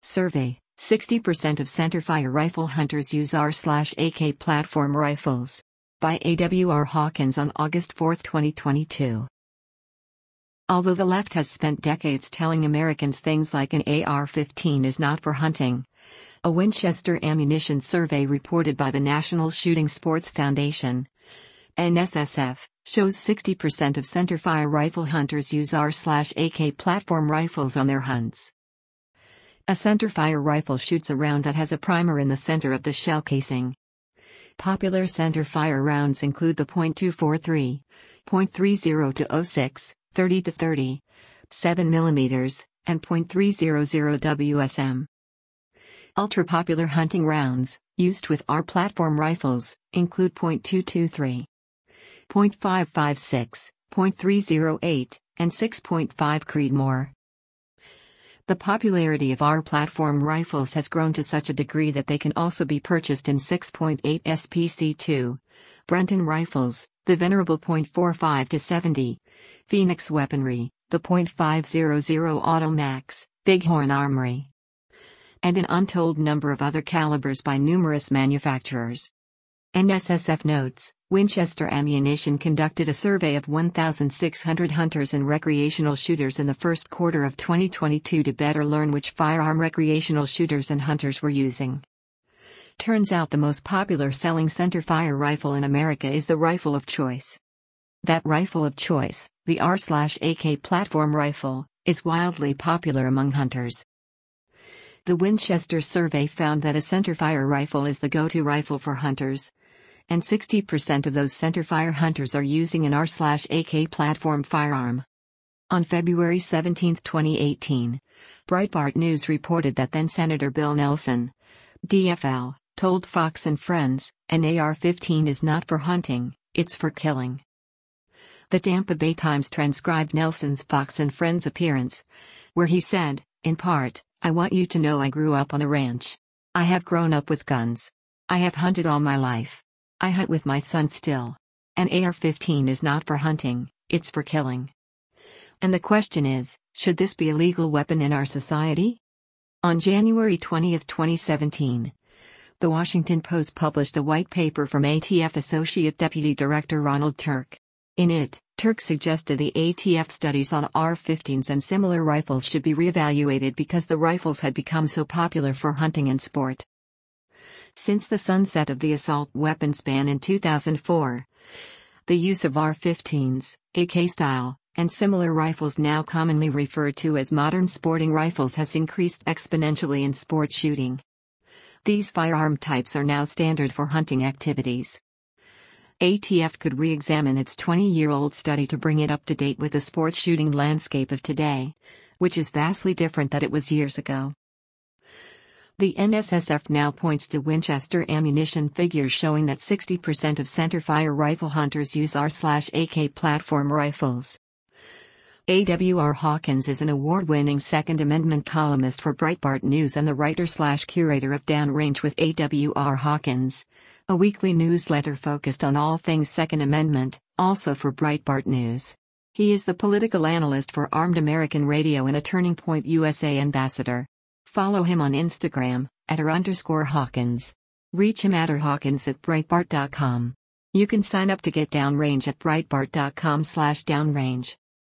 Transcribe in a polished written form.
Survey: 60% of centerfire rifle hunters use R/AK platform rifles. By A.W.R. Hawkins on August 4, 2022. Although the left has spent decades telling Americans things like an AR-15 is not for hunting, a Winchester ammunition survey reported by the National Shooting Sports Foundation, NSSF, shows 60% of centerfire rifle hunters use R/AK platform rifles on their hunts. A centerfire rifle shoots a round that has a primer in the center of the shell casing. Popular centerfire rounds include the .243, .30-06, 30-30, 7mm, and .300 WSM. Ultra-popular hunting rounds, used with R platform rifles, include .223, .556, .308, and 6.5 Creedmoor. The popularity of R platform rifles has grown to such a degree that they can also be purchased in 6.8 SPC2, Brenton rifles, the venerable .45-70, Phoenix weaponry, the .500 Automax, Bighorn Armory, and an untold number of other calibers by numerous manufacturers. NSSF notes, Winchester Ammunition conducted a survey of 1,600 hunters and recreational shooters in the first quarter of 2022 to better learn which firearm recreational shooters and hunters were using. Turns out the most popular selling centerfire rifle in America is the rifle of choice. That rifle of choice, the R/AK platform rifle, is wildly popular among hunters. The Winchester survey found that a centerfire rifle is the go-to rifle for hunters, and 60% of those centerfire hunters are using an R/AK platform firearm. On February 17, 2018, Breitbart News reported that then-Senator Bill Nelson, DFL, told Fox and Friends, an AR-15 is not for hunting, it's for killing. The Tampa Bay Times transcribed Nelson's Fox and Friends appearance, where he said, in part, "I want you to know I grew up on a ranch. I have grown up with guns. I have hunted all my life. I hunt with my son still. An AR-15 is not for hunting, it's for killing." And the question is, should this be a legal weapon in our society? On January 20, 2017, The Washington Post published a white paper from ATF Associate Deputy Director Ronald Turk. In it, Turk suggested the ATF studies on AR-15s and similar rifles should be reevaluated because the rifles had become so popular for hunting and sport. Since the sunset of the assault weapons ban in 2004, the use of AR-15s, AK-style, and similar rifles now commonly referred to as modern sporting rifles has increased exponentially in sport shooting. These firearm types are now standard for hunting activities. ATF could re-examine its 20-year-old study to bring it up to date with the sports shooting landscape of today, which is vastly different than it was years ago. The NSSF now points to Winchester ammunition figures showing that 60% of centerfire rifle hunters use R/AK platform rifles. A.W.R. Hawkins is an award-winning Second Amendment columnist for Breitbart News and the writer/curator of Downrange with A.W.R. Hawkins, a weekly newsletter focused on all things Second Amendment, also for Breitbart News. He is the political analyst for Armed American Radio and a Turning Point USA ambassador. Follow him on Instagram, @r_Hawkins. Reach him at @Hawkins@Breitbart.com. You can sign up to get Downrange at Breitbart.com/Downrange.